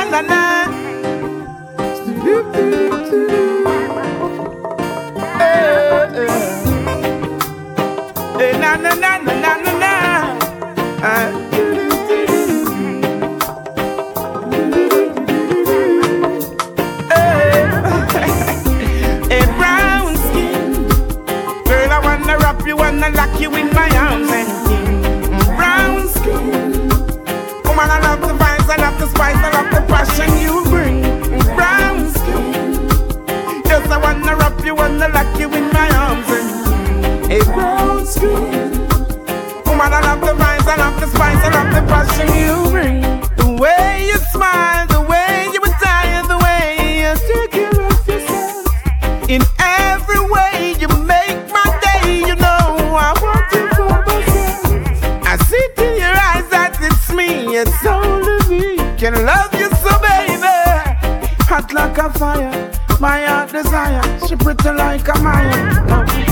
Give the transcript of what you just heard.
na na. Na na na na na na na. A brown skin, girl, I wanna wrap you, wanna lock you in my arms and brown skin, woman, I love the vibes, I love the spice, I love the passion you bring. Brown skin, yes, I wanna wrap you, wanna lock you in my arms and a brown skin, woman, I love the vibes, I love the spice, I love the passion you bring. The way you smile, the way you attire, the way you take care of yourself. In every way you make my day, you know I want you for myself. I see it in your eyes that it's me, it's only me can love you so, baby. Hot like a fire, my heart desire, she pretty like a Maya.